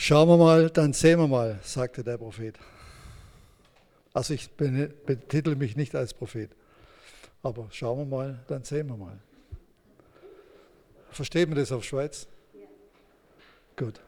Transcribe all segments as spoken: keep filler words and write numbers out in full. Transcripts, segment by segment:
Schauen wir mal, dann sehen wir mal, sagte der Prophet. Also ich betitel mich nicht als Prophet, aber schauen wir mal, dann sehen wir mal. Versteht man das auf Schweiz? Ja. Gut.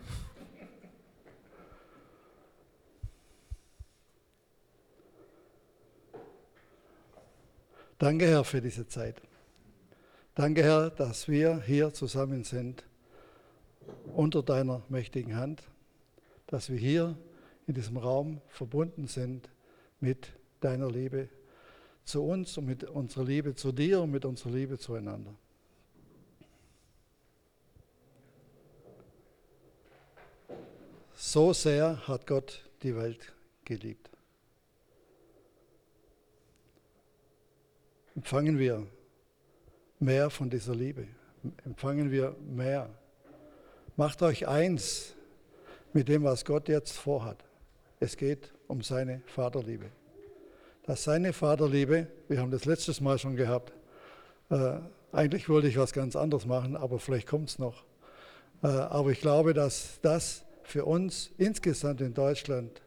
Danke, Herr, für diese Zeit. Danke, Herr, dass wir hier zusammen sind, unter deiner mächtigen Hand, dass wir hier in diesem Raum verbunden sind mit deiner Liebe zu uns und mit unserer Liebe zu dir und mit unserer Liebe zueinander. So sehr hat Gott die Welt geliebt. Empfangen wir mehr von dieser Liebe. Empfangen wir mehr. Macht euch eins mit dem, was Gott jetzt vorhat. Es geht um seine Vaterliebe. Dass seine Vaterliebe, wir haben das letztes Mal schon gehabt, äh, eigentlich wollte ich was ganz anderes machen, aber vielleicht kommt es noch. Äh, aber ich glaube, dass das für uns insgesamt in Deutschland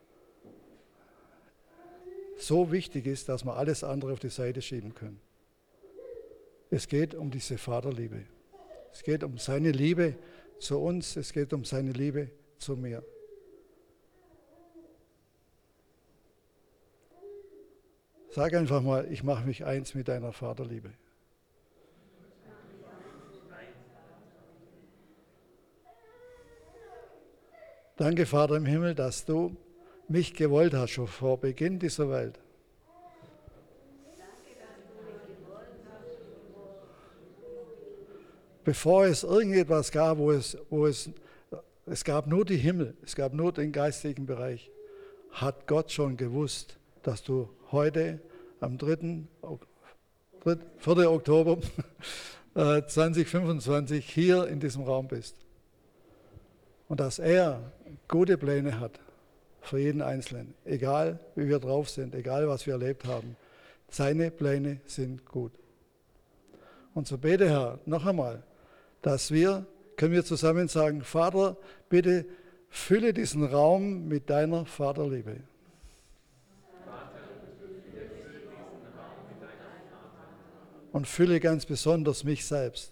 so wichtig ist, dass wir alles andere auf die Seite schieben können. Es geht um diese Vaterliebe. Es geht um seine Liebe zu uns, es geht um seine Liebe zu mir. Sag einfach mal, ich mache mich eins mit deiner Vaterliebe. Danke, Vater im Himmel, dass du mich gewollt hast, schon vor Beginn dieser Welt. Bevor es irgendetwas gab, wo es, wo es, es gab nur die Himmel, es gab nur den geistigen Bereich, hat Gott schon gewusst, dass du heute am dritten vierten Oktober zwanzig fünfundzwanzig hier in diesem Raum bist. Und dass er gute Pläne hat für jeden Einzelnen, egal wie wir drauf sind, egal was wir erlebt haben. Seine Pläne sind gut. Und so bete, Herr, noch einmal, dass wir, können wir zusammen sagen, Vater, bitte fülle diesen Raum mit deiner Vaterliebe. Und fülle ganz besonders mich selbst.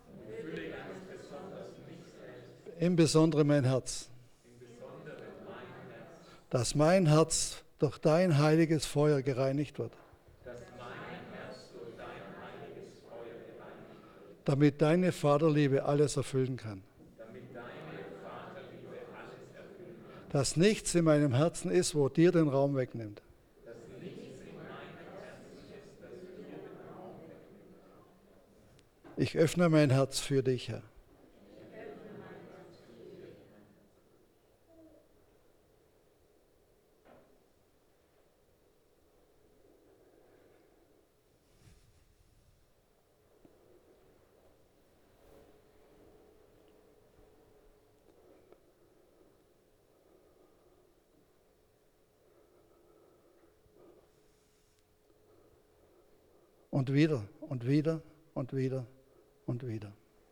Im Besonderen mein Herz. Dass mein Herz durch dein heiliges Feuer gereinigt wird. Damit deine Vaterliebe alles erfüllen kann. Dass nichts in meinem Herzen ist, wo dir den Raum wegnimmt. Ich öffne mein Herz für dich, Herr. Und wieder und wieder und wieder und wieder.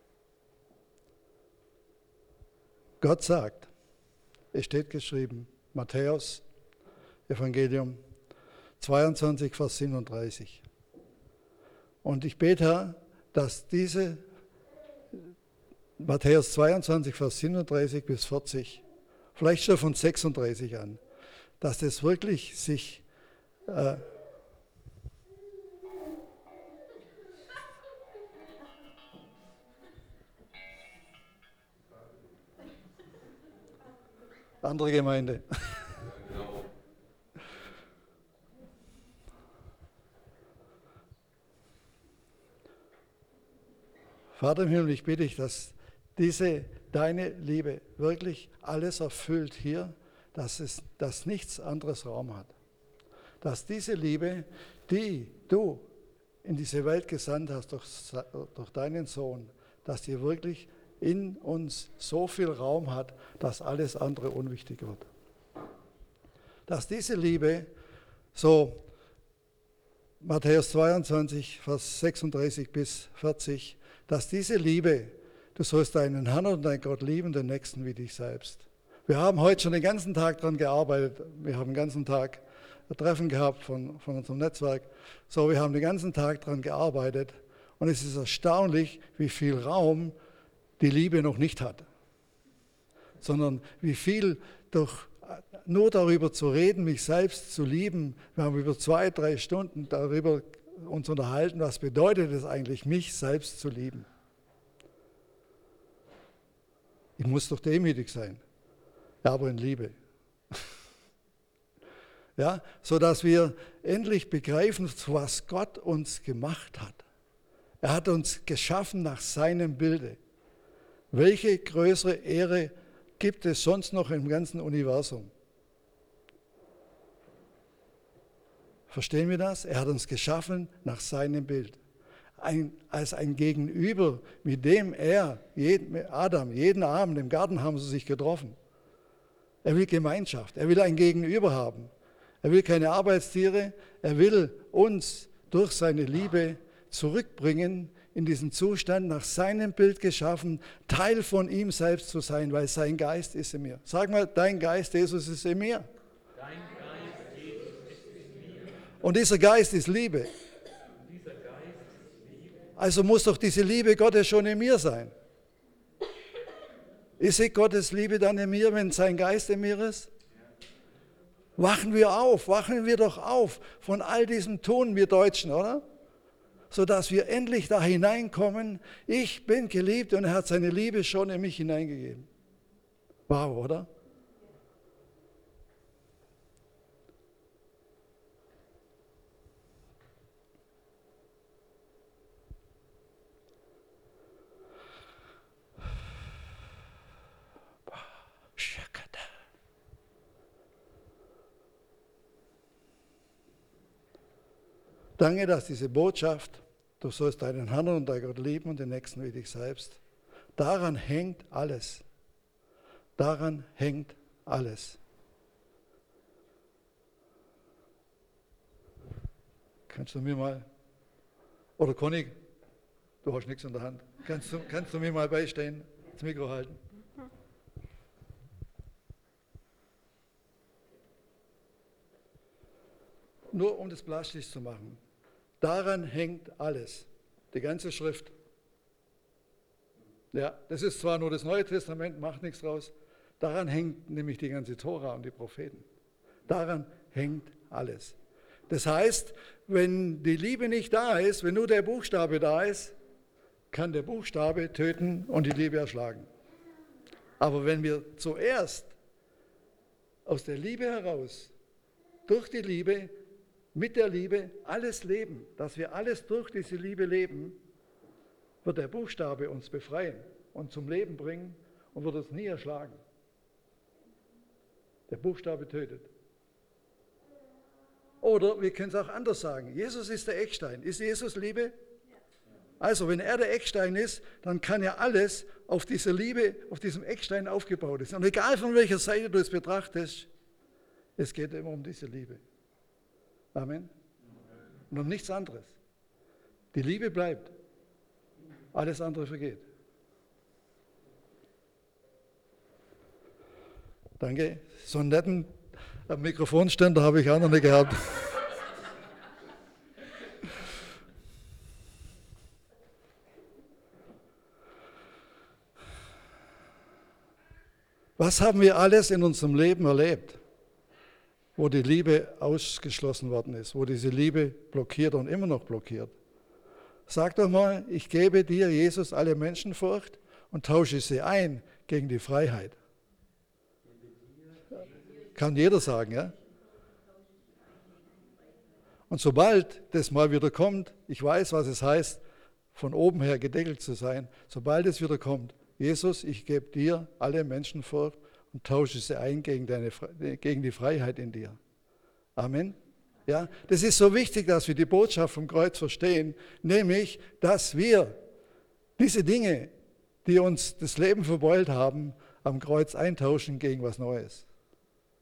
Gott sagt, es steht geschrieben, Matthäus, Evangelium zweiundzwanzig, Vers siebenunddreißig. Und ich bete, Herr, dass diese Matthäus zweiundzwanzig, Vers siebenunddreißig bis vierzig, vielleicht schon von sechsunddreißig an, dass das wirklich sich äh, andere Gemeinde. Vater im Himmel, ich bitte dich, dass diese deine Liebe wirklich alles erfüllt hier, dass es, dass nichts anderes Raum hat. Dass diese Liebe, die du in diese Welt gesandt hast durch, durch deinen Sohn, dass die wirklich in uns so viel Raum hat, dass alles andere unwichtig wird. Dass diese Liebe, so Matthäus zweiundzwanzig, Vers sechsunddreißig bis vierzig, dass diese Liebe du sollst deinen Herrn und deinen Gott lieben, den Nächsten wie dich selbst. Wir haben heute schon den ganzen Tag daran gearbeitet. Wir haben den ganzen Tag ein Treffen gehabt von, von unserem Netzwerk. So, wir haben den ganzen Tag daran gearbeitet. Und es ist erstaunlich, wie viel Raum die Liebe noch nicht hat. Sondern wie viel durch, nur darüber zu reden, mich selbst zu lieben. Wir haben über zwei, drei Stunden darüber uns unterhalten, was bedeutet es eigentlich, mich selbst zu lieben. Ich muss doch demütig sein, ja, aber in Liebe. Ja, sodass wir endlich begreifen, was Gott uns gemacht hat. Er hat uns geschaffen nach seinem Bilde. Welche größere Ehre gibt es sonst noch im ganzen Universum? Verstehen wir das? Er hat uns geschaffen nach seinem Bild. Ein, als ein Gegenüber, mit dem er, jeden, Adam, jeden Abend im Garten haben sie sich getroffen. Er will Gemeinschaft, er will ein Gegenüber haben. Er will keine Arbeitstiere, er will uns durch seine Liebe zurückbringen in diesen Zustand, nach seinem Bild geschaffen, Teil von ihm selbst zu sein, weil sein Geist ist in mir. Sag mal, dein Geist, Jesus, ist in mir. Dein Geist, Jesus, ist in mir. Und dieser Geist ist Liebe. Und dieser Geist ist Liebe. Also muss doch diese Liebe Gottes schon in mir sein. Ist Gottes Liebe dann in mir, wenn sein Geist in mir ist? Wachen wir auf, wachen wir doch auf von all diesem Tun, wir Deutschen, oder? Sodass wir endlich da hineinkommen, ich bin geliebt und er hat seine Liebe schon in mich hineingegeben. Wow, oder? Danke, dass diese Botschaft, du sollst deinen Herrn und deinen Gott lieben und den Nächsten wie dich selbst, daran hängt alles. Daran hängt alles. Kannst du mir mal, oder Conny, du hast nichts in der Hand, kannst du, kannst du mir mal beistehen, das Mikro halten? Nur um das plastisch zu machen. Daran hängt alles, die ganze Schrift. Ja, das ist zwar nur das Neue Testament, macht nichts draus. Daran hängt nämlich die ganze Tora und die Propheten. Daran hängt alles. Das heißt, wenn die Liebe nicht da ist, wenn nur der Buchstabe da ist, kann der Buchstabe töten und die Liebe erschlagen. Aber wenn wir zuerst aus der Liebe heraus, durch die Liebe, mit der Liebe alles leben, dass wir alles durch diese Liebe leben, wird der Buchstabe uns befreien und zum Leben bringen und wird uns nie erschlagen. Der Buchstabe tötet. Oder wir können es auch anders sagen. Jesus ist der Eckstein. Ist Jesus Liebe? Also wenn er der Eckstein ist, dann kann ja alles auf dieser Liebe, auf diesem Eckstein aufgebaut sein. Und egal von welcher Seite du es betrachtest, es geht immer um diese Liebe. Amen. Und um nichts anderes. Die Liebe bleibt. Alles andere vergeht. Danke. So einen netten Mikrofonständer habe ich auch noch nicht gehabt. Was haben wir alles in unserem Leben erlebt, wo die Liebe ausgeschlossen worden ist, wo diese Liebe blockiert und immer noch blockiert? Sag doch mal, ich gebe dir, Jesus, alle Menschenfurcht und tausche sie ein gegen die Freiheit. Kann jeder sagen, ja? Und sobald das mal wieder kommt, ich weiß, was es heißt, von oben her gedeckelt zu sein, sobald es wieder kommt, Jesus, ich gebe dir alle Menschenfurcht und tausche sie ein gegen, deine, gegen die Freiheit in dir. Amen. Ja, das ist so wichtig, dass wir die Botschaft vom Kreuz verstehen, nämlich, dass wir diese Dinge, die uns das Leben verbeult haben, am Kreuz eintauschen gegen was Neues.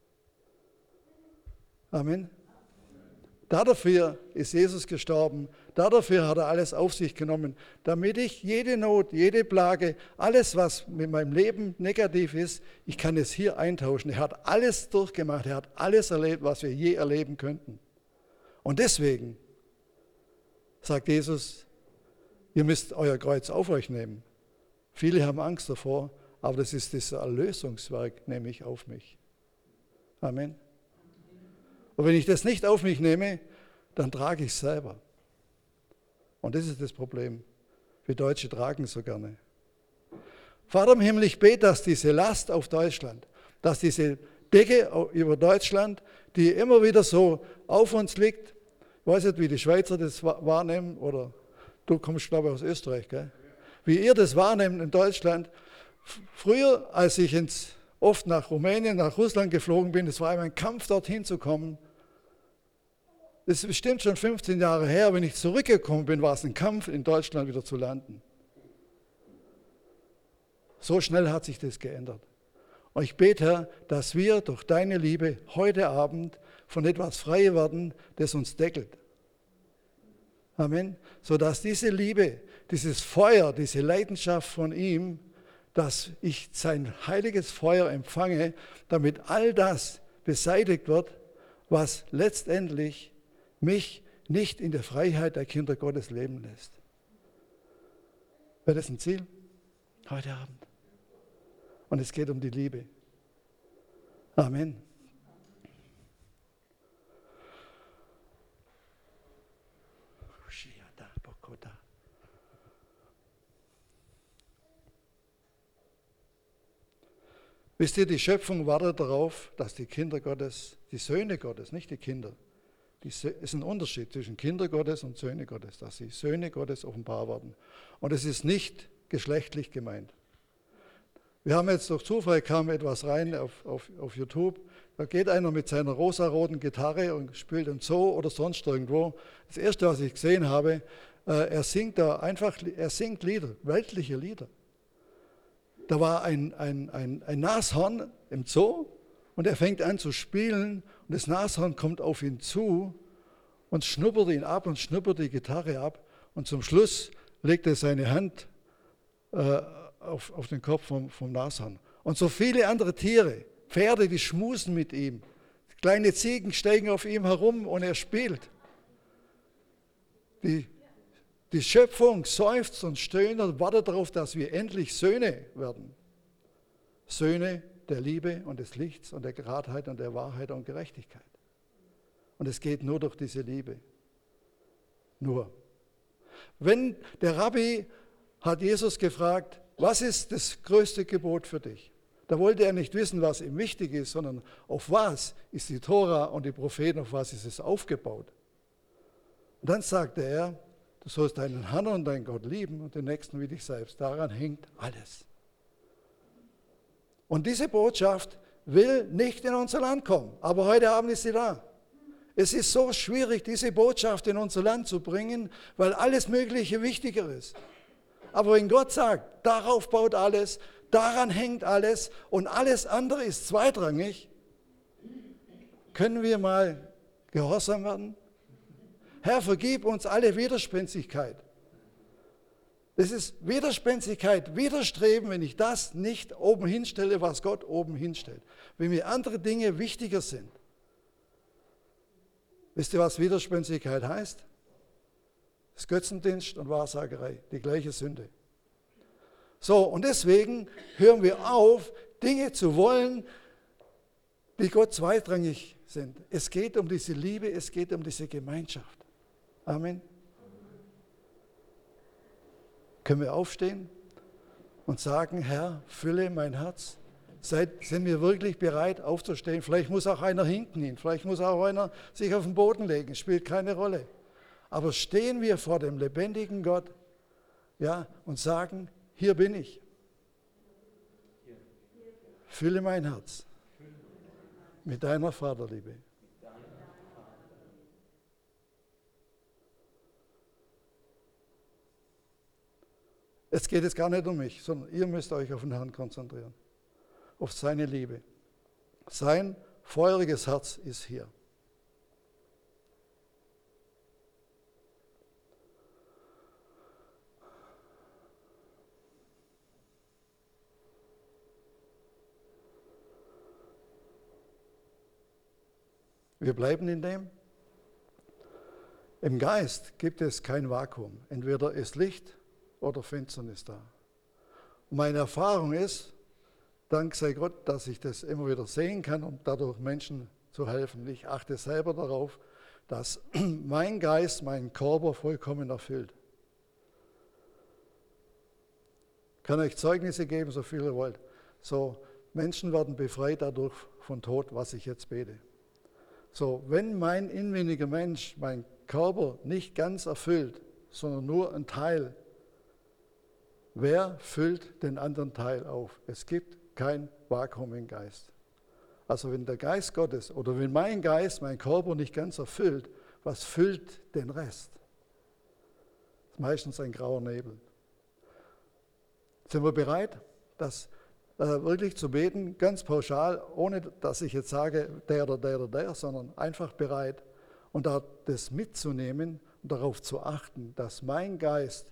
Amen. Dafür ist Jesus gestorben, Dafür hat er alles auf sich genommen, damit ich jede Not, jede Plage, alles, was mit meinem Leben negativ ist, ich kann es hier eintauschen. Er hat alles durchgemacht, er hat alles erlebt, was wir je erleben könnten. Und deswegen sagt Jesus, ihr müsst euer Kreuz auf euch nehmen. Viele haben Angst davor, aber das ist das Erlösungswerk, nehme ich auf mich. Amen. Und wenn ich das nicht auf mich nehme, dann trage ich es selber. Und das ist das Problem. Wir Deutsche tragen so gerne. Vater im Himmel, ich bete, dass diese Last auf Deutschland, dass diese Decke über Deutschland, die immer wieder so auf uns liegt, ich weiß nicht, wie die Schweizer das wahrnehmen, oder du kommst, glaube ich, aus Österreich, gell? Wie ihr das wahrnehmt in Deutschland. Früher, als ich ins, oft nach Rumänien, nach Russland geflogen bin, es war immer ein Kampf, dorthin zu kommen. Das ist bestimmt schon fünfzehn Jahre her. Wenn ich zurückgekommen bin, war es ein Kampf, in Deutschland wieder zu landen. So schnell hat sich das geändert. Und ich bete, Herr, dass wir durch deine Liebe heute Abend von etwas frei werden, das uns deckelt. Amen. Sodass diese Liebe, dieses Feuer, diese Leidenschaft von ihm, dass ich sein heiliges Feuer empfange, damit all das beseitigt wird, was letztendlich mich nicht in der Freiheit der Kinder Gottes leben lässt. Wäre das ein Ziel? Heute Abend. Und es geht um die Liebe. Amen. Wisst ihr, die Schöpfung wartet darauf, dass die Kinder Gottes, die Söhne Gottes, nicht die Kinder, es ist ein Unterschied zwischen Kinder Gottes und Söhne Gottes, dass die Söhne Gottes offenbar werden. Und es ist nicht geschlechtlich gemeint. Wir haben jetzt durch Zufall kam etwas rein auf, auf, auf YouTube, da geht einer mit seiner rosaroten Gitarre und spielt im Zoo oder sonst irgendwo. Das Erste, was ich gesehen habe, äh, er singt da einfach, er singt Lieder, weltliche Lieder. Da war ein, ein, ein, ein Nashorn im Zoo und er fängt an zu spielen und das Nashorn kommt auf ihn zu und schnuppert ihn ab und schnuppert die Gitarre ab und zum Schluss legt er seine Hand äh, auf, auf den Kopf vom, vom Nashorn. Und so viele andere Tiere, Pferde, die schmusen mit ihm, kleine Ziegen steigen auf ihm herum und er spielt. Die Die Schöpfung seufzt und stöhnt und wartet darauf, dass wir endlich Söhne werden. Söhne der Liebe und des Lichts und der Geradheit und der Wahrheit und Gerechtigkeit. Und es geht nur durch diese Liebe. Nur. Wenn der Rabbi hat Jesus gefragt, was ist das größte Gebot für dich? Da wollte er nicht wissen, was ihm wichtig ist, sondern auf was ist die Tora und die Propheten, auf was ist es aufgebaut? Und dann sagte er, du sollst deinen Herrn und deinen Gott lieben und den Nächsten wie dich selbst. Daran hängt alles. Und diese Botschaft will nicht in unser Land kommen, aber heute Abend ist sie da. Es ist so schwierig, diese Botschaft in unser Land zu bringen, weil alles Mögliche wichtiger ist. Aber wenn Gott sagt, darauf baut alles, daran hängt alles und alles andere ist zweitrangig, können wir mal gehorsam werden? Herr, vergib uns alle Widerspenstigkeit. Das ist Widerspenstigkeit, Widerstreben, wenn ich das nicht oben hinstelle, was Gott oben hinstellt. Wenn mir andere Dinge wichtiger sind. Wisst ihr, was Widerspenstigkeit heißt? Das ist Götzendienst und Wahrsagerei, die gleiche Sünde. So, und deswegen hören wir auf, Dinge zu wollen, die Gott zweitrangig sind. Es geht um diese Liebe, es geht um diese Gemeinschaft. Amen. Können wir aufstehen und sagen, Herr, fülle mein Herz. Seid, sind wir wirklich bereit aufzustehen? Vielleicht muss auch einer hinknien, vielleicht muss auch einer sich auf den Boden legen, spielt keine Rolle. Aber stehen wir vor dem lebendigen Gott, ja, und sagen, hier bin ich. Fülle mein Herz mit deiner Vaterliebe. Es geht jetzt gar nicht um mich, sondern ihr müsst euch auf den Herrn konzentrieren, auf seine Liebe. Sein feuriges Herz ist hier. Wir bleiben in dem. Im Geist gibt es kein Vakuum. Entweder ist Licht oder Finsternis da. Und meine Erfahrung ist, dank sei Gott, dass ich das immer wieder sehen kann, um dadurch Menschen zu helfen. Ich achte selber darauf, dass mein Geist meinen Körper vollkommen erfüllt. Ich kann euch Zeugnisse geben, so viel ihr wollt. So, Menschen werden befreit dadurch von Tod, was ich jetzt bete. So, wenn mein inwendiger Mensch, mein Körper nicht ganz erfüllt, sondern nur ein Teil, wer füllt den anderen Teil auf? Es gibt kein Vakuum im Geist. Also wenn der Geist Gottes oder wenn mein Geist meinen Körper nicht ganz erfüllt, was füllt den Rest? Das ist meistens ein grauer Nebel. Sind wir bereit, das äh, wirklich zu beten, ganz pauschal, ohne dass ich jetzt sage, der oder der oder der, sondern einfach bereit und da das mitzunehmen und darauf zu achten, dass mein Geist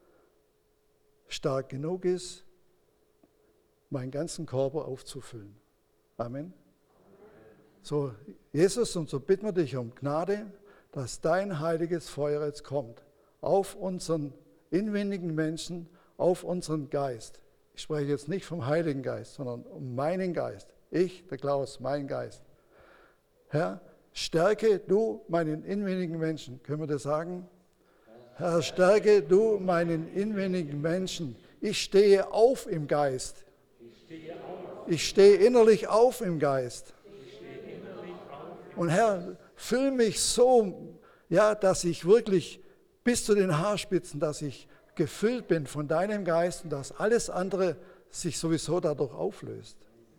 stark genug ist, meinen ganzen Körper aufzufüllen. Amen. So, Jesus, und so bitten wir dich um Gnade, dass dein heiliges Feuer jetzt kommt auf unseren inwendigen Menschen, auf unseren Geist. Ich spreche jetzt nicht vom Heiligen Geist, sondern um meinen Geist. Ich, der Klaus, mein Geist. Herr, stärke du meinen inwendigen Menschen. Können wir das sagen? Herr, stärke du meinen inwendigen Menschen. Ich stehe auf im Geist. Ich stehe innerlich auf im Geist. Und Herr, füll mich so, ja, dass ich wirklich bis zu den Haarspitzen, dass ich gefüllt bin von deinem Geist und dass alles andere sich sowieso dadurch auflöst.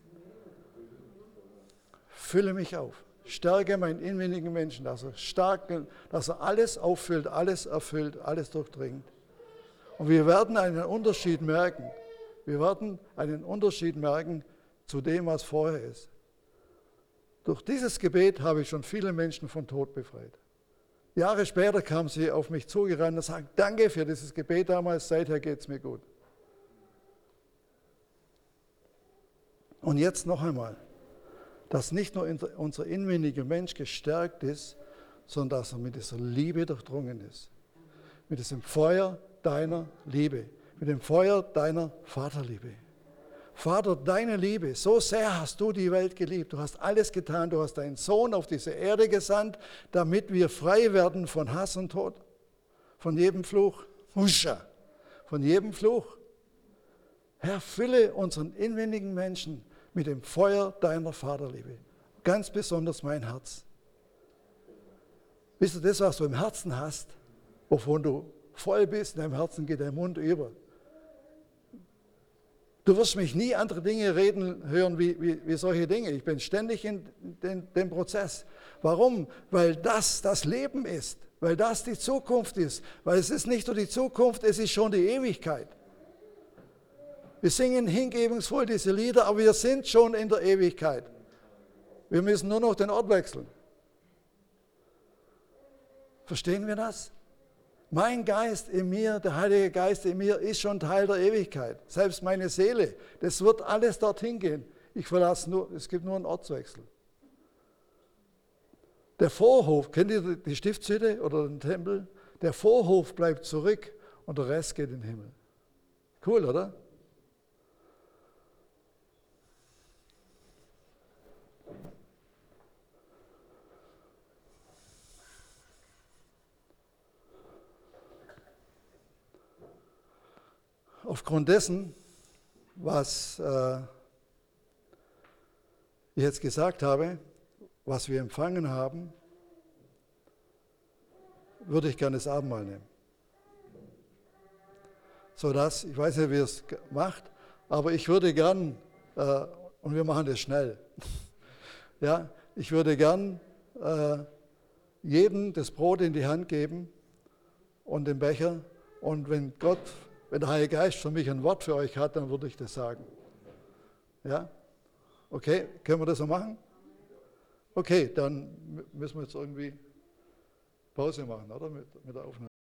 Fülle mich auf. Stärke meinen inwendigen Menschen, dass er stark, dass er alles auffüllt, alles erfüllt, alles durchdringt. Und wir werden einen Unterschied merken. Wir werden einen Unterschied merken zu dem, was vorher ist. Durch dieses Gebet habe ich schon viele Menschen von Tod befreit. Jahre später kamen sie auf mich zugerannt und sagten, danke für dieses Gebet damals, seither geht es mir gut. Und jetzt noch einmal, dass nicht nur unser inwendiger Mensch gestärkt ist, sondern dass er mit dieser Liebe durchdrungen ist. Mit diesem Feuer deiner Liebe, mit dem Feuer deiner Vaterliebe. Vater, deine Liebe, so sehr hast du die Welt geliebt. Du hast alles getan, du hast deinen Sohn auf diese Erde gesandt, damit wir frei werden von Hass und Tod, von jedem Fluch, Huscha, von jedem Fluch. Herr, fülle unseren inwendigen Menschen mit dem Feuer deiner Vaterliebe, ganz besonders mein Herz. Wisst ihr, das, was du im Herzen hast, wovon du voll bist, in deinem Herzen geht dein Mund über. Du wirst mich nie andere Dinge reden hören wie, wie, wie solche Dinge. Ich bin ständig in den, dem Prozess. Warum? Weil das das Leben ist, weil das die Zukunft ist, weil es ist nicht nur die Zukunft, es ist schon die Ewigkeit. Wir singen hingebungsvoll diese Lieder, aber wir sind schon in der Ewigkeit. Wir müssen nur noch den Ort wechseln. Verstehen wir das? Mein Geist in mir, der Heilige Geist in mir, ist schon Teil der Ewigkeit. Selbst meine Seele, das wird alles dorthin gehen. Ich verlasse nur, es gibt nur einen Ortswechsel. Der Vorhof, kennt ihr die Stiftshütte oder den Tempel? Der Vorhof bleibt zurück und der Rest geht in den Himmel. Cool, oder? Aufgrund dessen, was äh, ich jetzt gesagt habe, was wir empfangen haben, würde ich gerne das Abendmahl nehmen. So dass, ich weiß nicht, wie ihr es macht, aber ich würde gern, äh, und wir machen das schnell, ja, ich würde gern äh, jedem das Brot in die Hand geben und den Becher, und wenn Gott Wenn der Heilige Geist für mich ein Wort für euch hat, dann würde ich das sagen. Ja? Okay, können wir das so machen? Okay, dann müssen wir jetzt irgendwie Pause machen, oder? Mit, mit der Aufnahme.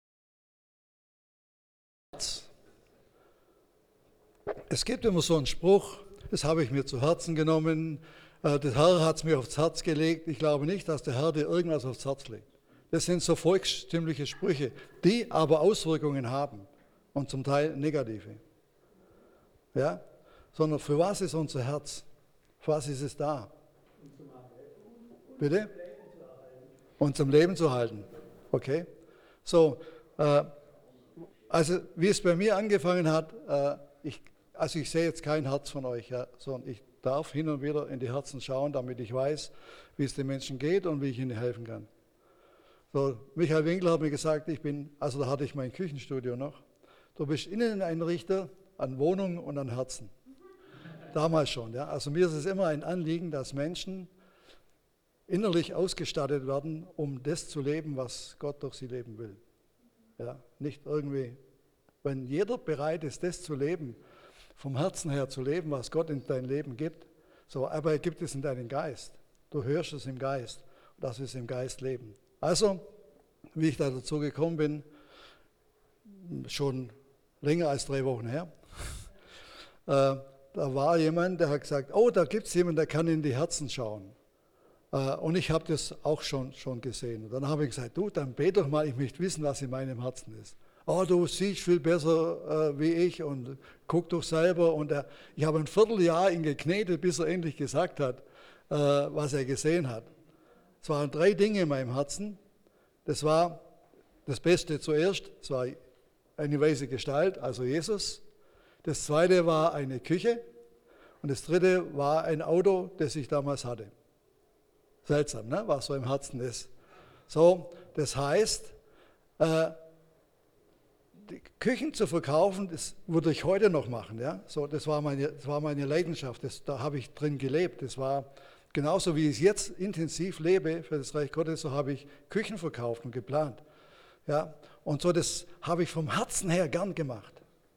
Es gibt immer so einen Spruch, das habe ich mir zu Herzen genommen. äh, der Herr hat es mir aufs Herz gelegt. Ich glaube nicht, dass der Herr dir irgendwas aufs Herz legt. Das sind so volkstümliche Sprüche, die aber Auswirkungen haben und zum Teil negative. Ja? Sondern für was ist unser Herz? Für was ist es da? Bitte? Und zum Leben zu halten. Okay? So, äh, also wie es bei mir angefangen hat, äh, ich, also ich sehe jetzt kein Herz von euch, ja, sondern ich darf hin und wieder in die Herzen schauen, damit ich weiß, wie es den Menschen geht und wie ich ihnen helfen kann. So, Michael Winkler hat mir gesagt, ich bin, also da hatte ich mein Küchenstudio noch, du bist Inneneinrichter an Wohnungen und an Herzen. Damals schon, ja. Also mir ist es immer ein Anliegen, dass Menschen innerlich ausgestattet werden, um das zu leben, was Gott durch sie leben will. Ja, nicht irgendwie, wenn jeder bereit ist, das zu leben, vom Herzen her zu leben, was Gott in dein Leben gibt, so, aber er gibt es in deinen Geist. Du hörst es im Geist, dass wir es im Geist leben. Also, wie ich da dazu gekommen bin, schon länger als drei Wochen her, äh, da war jemand, der hat gesagt, oh, da gibt es jemanden, der kann in die Herzen schauen. Äh, und ich habe das auch schon, schon gesehen. Und dann habe ich gesagt, du, dann bete doch mal, ich möchte wissen, was in meinem Herzen ist. Oh, du siehst viel besser äh, wie ich und guck doch selber. Und er, ich habe ein Vierteljahr ihn geknetet, bis er endlich gesagt hat, äh, was er gesehen hat. Es waren drei Dinge in meinem Herzen. Das war das Beste zuerst, es war eine weiße Gestalt, also Jesus. Das zweite war eine Küche und das dritte war ein Auto, das ich damals hatte. Seltsam, ne? Was so im Herzen ist. So, das heißt, äh, die Küchen zu verkaufen, das würde ich heute noch machen. Ja? So, das war meine, das war meine Leidenschaft, das, da habe ich drin gelebt. Das war genauso, wie ich es jetzt intensiv lebe für das Reich Gottes, so habe ich Küchen verkauft und geplant. Ja? Und so, das habe ich vom Herzen her gern gemacht.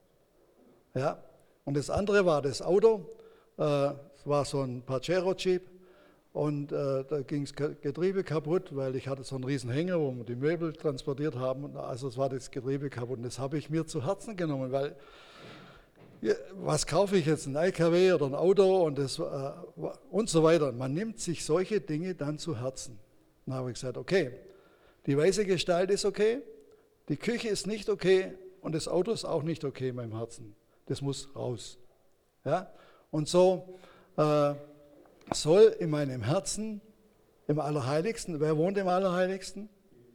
Ja? Und das andere war das Auto, äh, es war so ein Pajero Jeep. Und äh, da ging das Getriebe kaputt, weil ich hatte so einen riesen Hänger, wo wir die Möbel transportiert haben. Also es war das Getriebe kaputt. Und das habe ich mir zu Herzen genommen, weil ja, was kaufe ich jetzt, ein L K W oder ein Auto und, das, äh, und so weiter. Man nimmt sich solche Dinge dann zu Herzen. Dann habe ich gesagt, okay, die weiße Gestalt ist okay, die Küche ist nicht okay und das Auto ist auch nicht okay in meinem Herzen. Das muss raus. Ja? Und so äh, soll in meinem Herzen, im Allerheiligsten, wer wohnt im Allerheiligsten?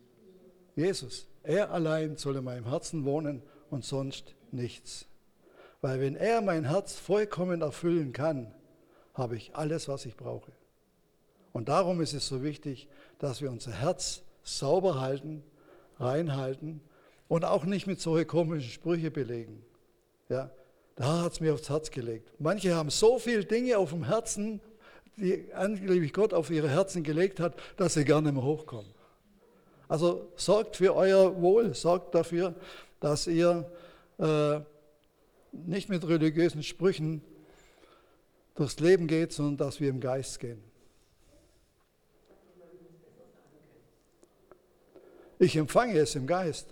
Jesus. Er allein soll in meinem Herzen wohnen und sonst nichts. Weil wenn er mein Herz vollkommen erfüllen kann, habe ich alles, was ich brauche. Und darum ist es so wichtig, dass wir unser Herz sauber halten, reinhalten und auch nicht mit solchen komischen Sprüchen belegen. Ja, der Herr hat es mir aufs Herz gelegt. Manche haben so viele Dinge auf dem Herzen, die angeblich Gott auf ihre Herzen gelegt hat, dass sie gar nicht mehr hochkommen. Also sorgt für euer Wohl, sorgt dafür, dass ihr äh, nicht mit religiösen Sprüchen durchs Leben geht, sondern dass wir im Geist gehen. Ich empfange es im Geist.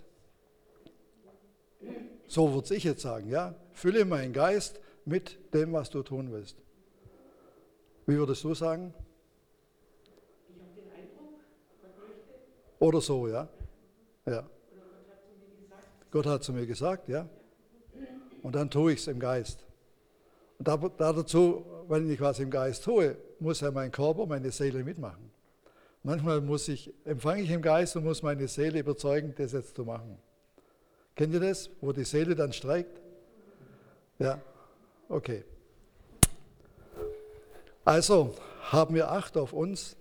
So würde ich jetzt sagen, ja. Fülle meinen Geist mit dem, was du tun willst. Wie würdest du sagen? Ich habe den Eindruck, Gott möchte. Oder so, ja. Ja. Oder Gott hat zu mir gesagt. Gott hat zu mir gesagt, ja. Und dann tue ich es im Geist. Und da, da dazu, wenn ich was im Geist tue, muss ja mein Körper, meine Seele mitmachen. Manchmal muss ich, empfange ich im Geist und muss meine Seele überzeugen, das jetzt zu machen. Kennt ihr das, wo die Seele dann streikt? Ja, okay. Also haben wir Acht auf uns.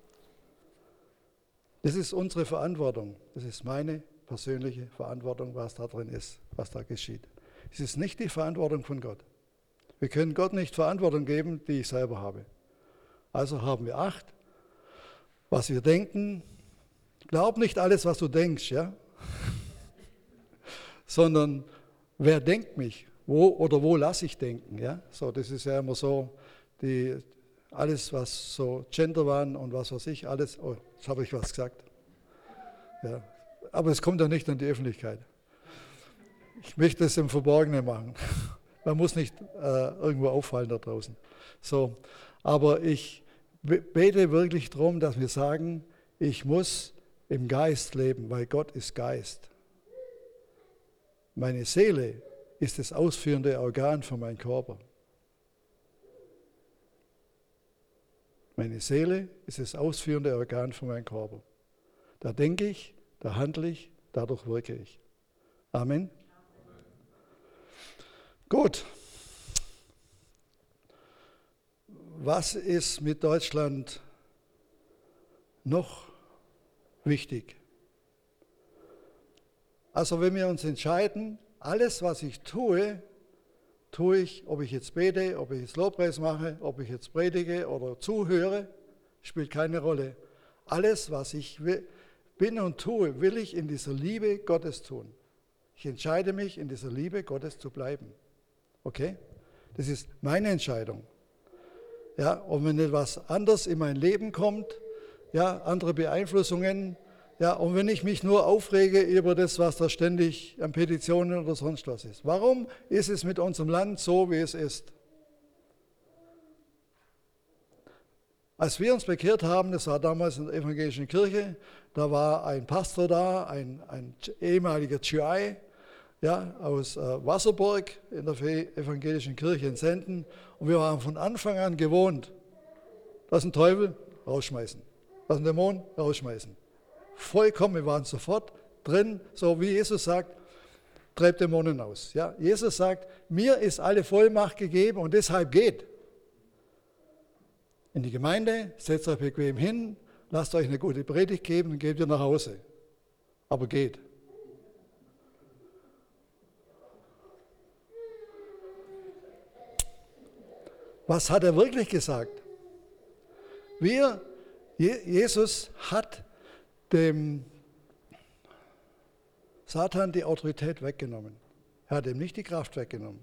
Das ist unsere Verantwortung. Das ist meine persönliche Verantwortung, was da drin ist, was da geschieht. Es ist nicht die Verantwortung von Gott. Wir können Gott nicht Verantwortung geben, die ich selber habe. Also haben wir Acht, was wir denken. Glaub nicht alles, was du denkst, ja? Sondern wer denkt mich? Wo oder wo lasse ich denken? Ja? So, das ist ja immer so, die, alles was so Genderwahn und was weiß ich, alles, oh, jetzt habe ich was gesagt. Ja. Aber es kommt ja nicht an die Öffentlichkeit. Ich möchte es im Verborgenen machen. Man muss nicht äh, irgendwo auffallen da draußen. So, aber ich bete wirklich darum, dass wir sagen, ich muss im Geist leben, weil Gott ist Geist. Meine Seele ist das ausführende Organ von meinem Körper. Meine Seele ist das ausführende Organ von meinem Körper. Da denke ich, da handle ich, dadurch wirke ich. Amen. Gut. Was ist mit Deutschland noch wichtig? Also wenn wir uns entscheiden, alles, was ich tue, tue ich, ob ich jetzt bete, ob ich jetzt Lobpreis mache, ob ich jetzt predige oder zuhöre, spielt keine Rolle. Alles, was ich bin und tue, will ich in dieser Liebe Gottes tun. Ich entscheide mich, in dieser Liebe Gottes zu bleiben. Okay? Das ist meine Entscheidung. Ja, und wenn etwas anderes in mein Leben kommt, ja, andere Beeinflussungen, ja, und wenn ich mich nur aufrege über das, was da ständig an Petitionen oder sonst was ist. Warum ist es mit unserem Land so, wie es ist? Als wir uns bekehrt haben, das war damals in der evangelischen Kirche, da war ein Pastor da, ein, ein ehemaliger G I, ja, aus äh, Wasserburg in der evangelischen Kirche in Senden. Und wir waren von Anfang an gewohnt, das ist ein Teufel, rausschmeißen. Das ist ein Dämon, rausschmeißen. Vollkommen, wir waren sofort drin, so wie Jesus sagt, treibt Dämonen aus. Ja, Jesus sagt, mir ist alle Vollmacht gegeben und deshalb geht. In die Gemeinde, setzt euch bequem hin, lasst euch eine gute Predigt geben und geht wieder nach Hause. Aber geht. Was hat er wirklich gesagt? Wir, Jesus hat dem Satan die Autorität weggenommen. Er hat ihm nicht die Kraft weggenommen.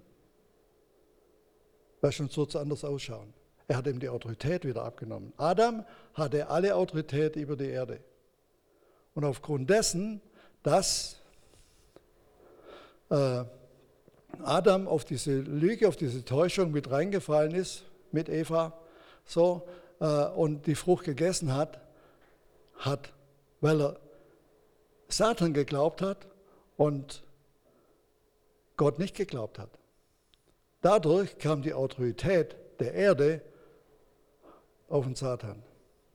Weil schon so anders ausschauen. Er hat ihm die Autorität wieder abgenommen. Adam hatte alle Autorität über die Erde. Und aufgrund dessen, dass äh, Adam auf diese Lüge, auf diese Täuschung mit reingefallen ist, mit Eva, so, äh, und die Frucht gegessen hat, hat, weil er Satan geglaubt hat und Gott nicht geglaubt hat. Dadurch kam die Autorität der Erde auf den Satan.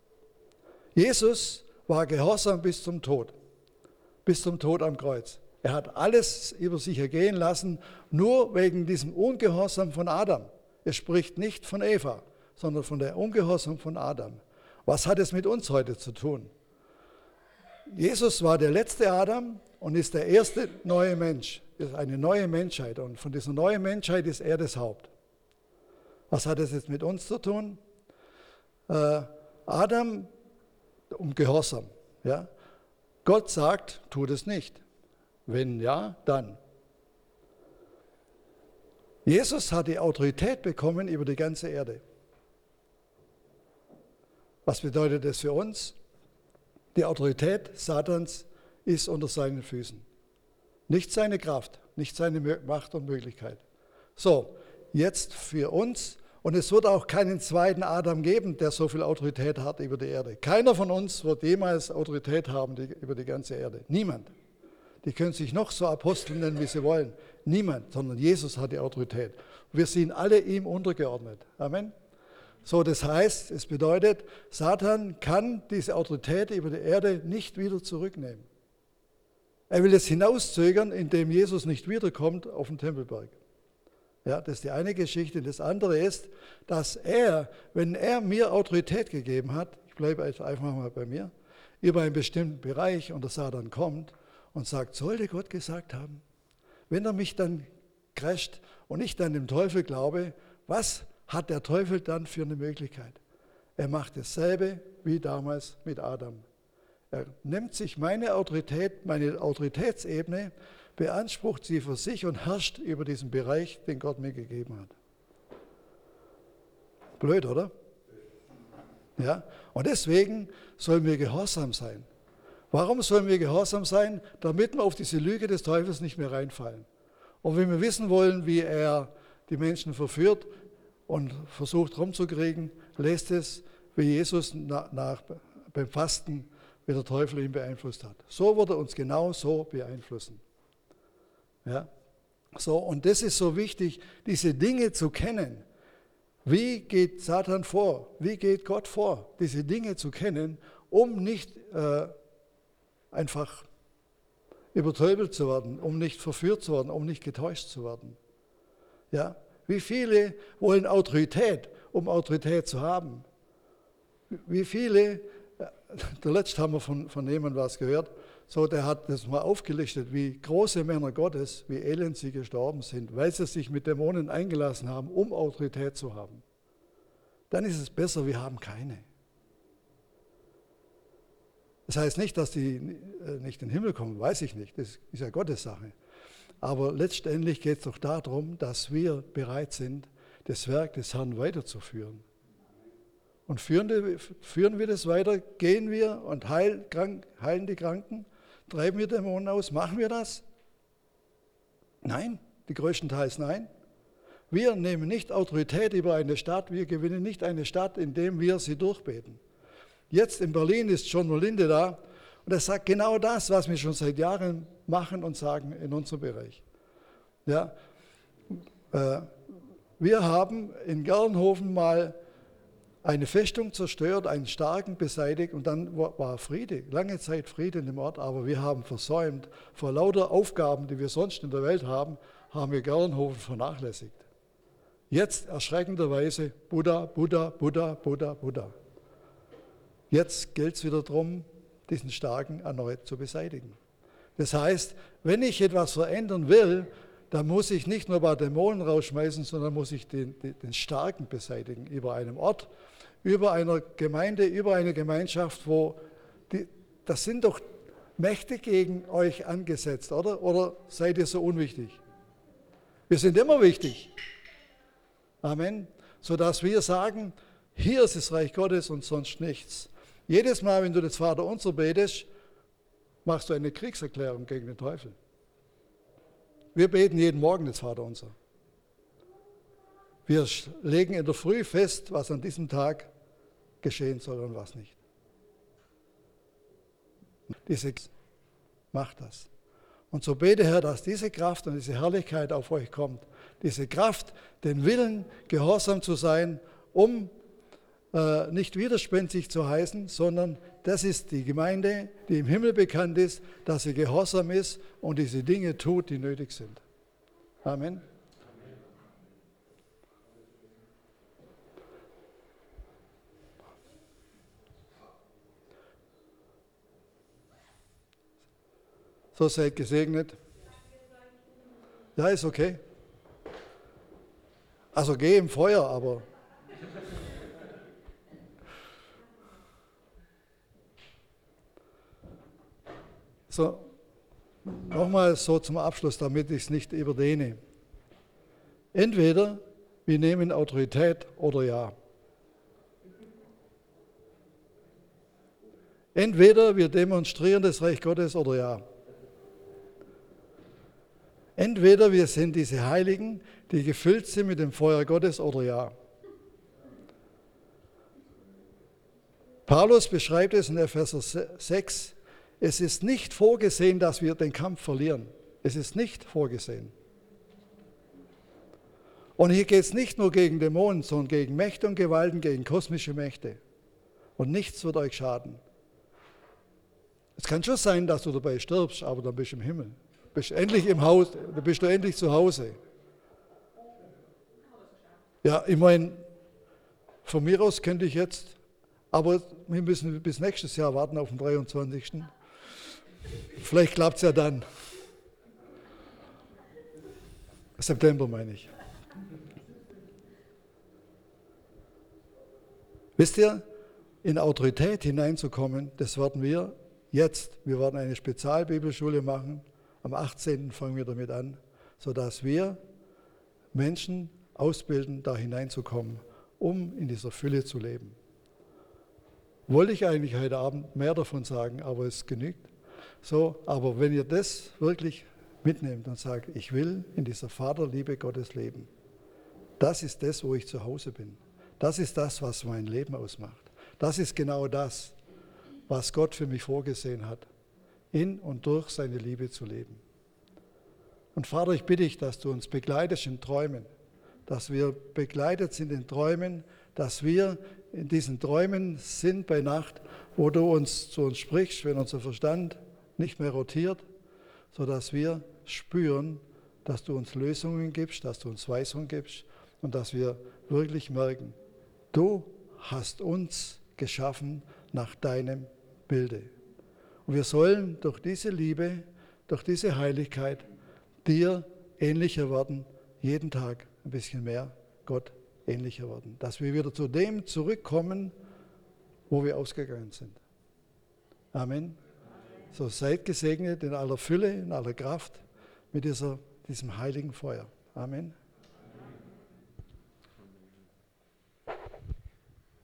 Jesus war gehorsam bis zum Tod, bis zum Tod am Kreuz. Er hat alles über sich ergehen lassen, nur wegen diesem Ungehorsam von Adam. Er spricht nicht von Eva, sondern von der Ungehorsam von Adam. Was hat es mit uns heute zu tun? Jesus war der letzte Adam und ist der erste neue Mensch. Das ist eine neue Menschheit und von dieser neuen Menschheit ist er das Haupt. Was hat es jetzt mit uns zu tun? Äh, Adam um Gehorsam. Ja? Gott sagt, tut es nicht. Wenn ja, dann. Jesus hat die Autorität bekommen über die ganze Erde. Was bedeutet das für uns? Die Autorität Satans ist unter seinen Füßen. Nicht seine Kraft, nicht seine Macht und Möglichkeit. So, jetzt für uns, und es wird auch keinen zweiten Adam geben, der so viel Autorität hat über die Erde. Keiner von uns wird jemals Autorität haben die, über die ganze Erde. Niemand. Die können sich noch so Apostel nennen, wie sie wollen. Niemand, sondern Jesus hat die Autorität. Wir sind alle ihm untergeordnet. Amen. So, das heißt, es bedeutet, Satan kann diese Autorität über die Erde nicht wieder zurücknehmen. Er will es hinauszögern, indem Jesus nicht wiederkommt auf den Tempelberg. Ja, das ist die eine Geschichte. Das andere ist, dass er, wenn er mir Autorität gegeben hat, ich bleibe einfach mal bei mir, über einen bestimmten Bereich und der Satan kommt und sagt, sollte Gott gesagt haben, wenn er mich dann crasht und ich dann dem Teufel glaube, was hat der Teufel dann für eine Möglichkeit? Er macht dasselbe wie damals mit Adam. Er nimmt sich meine Autorität, meine Autoritätsebene, beansprucht sie für sich und herrscht über diesen Bereich, den Gott mir gegeben hat. Blöd, oder? Ja? Und deswegen sollen wir gehorsam sein. Warum sollen wir gehorsam sein? Damit wir auf diese Lüge des Teufels nicht mehr reinfallen. Und wenn wir wissen wollen, wie er die Menschen verführt und versucht rumzukriegen, lest es, wie Jesus nach, nach, beim Fasten, wie der Teufel ihn beeinflusst hat. So wird er uns genau so beeinflussen. Ja? So, und das ist so wichtig, diese Dinge zu kennen. Wie geht Satan vor? Wie geht Gott vor? Diese Dinge zu kennen, um nicht äh, einfach übertöbelt zu werden, um nicht verführt zu werden, um nicht getäuscht zu werden. Ja? Wie viele wollen Autorität, um Autorität zu haben? Wie viele, der letzte haben wir von, von jemandem was gehört, so, der hat das mal aufgelistet, wie große Männer Gottes, wie elend sie gestorben sind, weil sie sich mit Dämonen eingelassen haben, um Autorität zu haben. Dann ist es besser, wir haben keine. Das heißt nicht, dass die nicht in den Himmel kommen, weiß ich nicht, das ist ja Gottes Sache. Aber letztendlich geht es doch darum, dass wir bereit sind, das Werk des Herrn weiterzuführen. Und führen, führen wir das weiter, gehen wir und heil, krank, heilen die Kranken, treiben wir Dämonen aus, machen wir das? Nein, die größtenteils nein. Wir nehmen nicht Autorität über eine Stadt, wir gewinnen nicht eine Stadt, indem wir sie durchbeten. Jetzt in Berlin ist John Molinde da und er sagt genau das, was wir schon seit Jahren machen und sagen in unserem Bereich. Ja, äh, wir haben in Gernhofen mal eine Festung zerstört, einen Starken beseitigt und dann war Friede, lange Zeit Friede in dem Ort, aber wir haben versäumt, vor lauter Aufgaben, die wir sonst in der Welt haben, haben wir Gernhofen vernachlässigt. Jetzt erschreckenderweise Buddha, Buddha, Buddha, Buddha, Buddha. Jetzt gilt es wieder darum, diesen Starken erneut zu beseitigen. Das heißt, wenn ich etwas verändern will, dann muss ich nicht nur ein paar Dämonen rausschmeißen, sondern muss ich den, den Starken beseitigen über einem Ort, über einer Gemeinde, über eine Gemeinschaft, wo die, das sind doch Mächte gegen euch angesetzt, oder? Oder seid ihr so unwichtig? Wir sind immer wichtig. Amen. Sodass wir sagen, hier ist das Reich Gottes und sonst nichts. Jedes Mal, wenn du das Vaterunser betest, machst du eine Kriegserklärung gegen den Teufel. Wir beten jeden Morgen das Vaterunser. Wir legen in der Früh fest, was an diesem Tag geschehen soll und was nicht. Diese macht das. Und so bete, Herr, dass diese Kraft und diese Herrlichkeit auf euch kommt. Diese Kraft, den Willen, gehorsam zu sein, um äh, nicht widerspenstig zu heißen, sondern das ist die Gemeinde, die im Himmel bekannt ist, dass sie gehorsam ist und diese Dinge tut, die nötig sind. Amen. So, seid gesegnet. Ja, ist okay. Also geh im Feuer, aber... So, nochmal so zum Abschluss, damit ich es nicht überdehne. Entweder wir nehmen Autorität oder ja. Entweder wir demonstrieren das Reich Gottes oder ja. Entweder wir sind diese Heiligen, die gefüllt sind mit dem Feuer Gottes oder ja. Paulus beschreibt es in Epheser sechs, es ist nicht vorgesehen, dass wir den Kampf verlieren. Es ist nicht vorgesehen. Und hier geht es nicht nur gegen Dämonen, sondern gegen Mächte und Gewalten, gegen kosmische Mächte. Und nichts wird euch schaden. Es kann schon sein, dass du dabei stirbst, aber dann bist du im Himmel. Bist endlich im Haus, dann bist du endlich zu Hause. Ja, ich meine, von mir aus könnte ich jetzt, aber wir müssen bis nächstes Jahr warten auf den dreiundzwanzigsten Vielleicht klappt es ja dann. September meine ich. Wisst ihr, in Autorität hineinzukommen, das werden wir jetzt, wir werden eine Spezialbibelschule machen, am achtzehnten fangen wir damit an, sodass wir Menschen ausbilden, da hineinzukommen, um in dieser Fülle zu leben. Wollte ich eigentlich heute Abend mehr davon sagen, aber es genügt. So, aber wenn ihr das wirklich mitnehmt und sagt, ich will in dieser Vaterliebe Gottes leben, das ist das, wo ich zu Hause bin. Das ist das, was mein Leben ausmacht. Das ist genau das, was Gott für mich vorgesehen hat, in und durch seine Liebe zu leben. Und Vater, ich bitte dich, dass du uns begleitest in Träumen, dass wir begleitet sind in Träumen, dass wir in diesen Träumen sind bei Nacht, wo du uns zu uns sprichst, wenn unser Verstand nicht mehr rotiert, sodass wir spüren, dass du uns Lösungen gibst, dass du uns Weisung gibst und dass wir wirklich merken, du hast uns geschaffen nach deinem Bilde. Und wir sollen durch diese Liebe, durch diese Heiligkeit dir ähnlicher werden, jeden Tag ein bisschen mehr Gott ähnlicher werden. Dass wir wieder zu dem zurückkommen, wo wir ausgegangen sind. Amen. So seid gesegnet in aller Fülle, in aller Kraft mit dieser, diesem heiligen Feuer. Amen.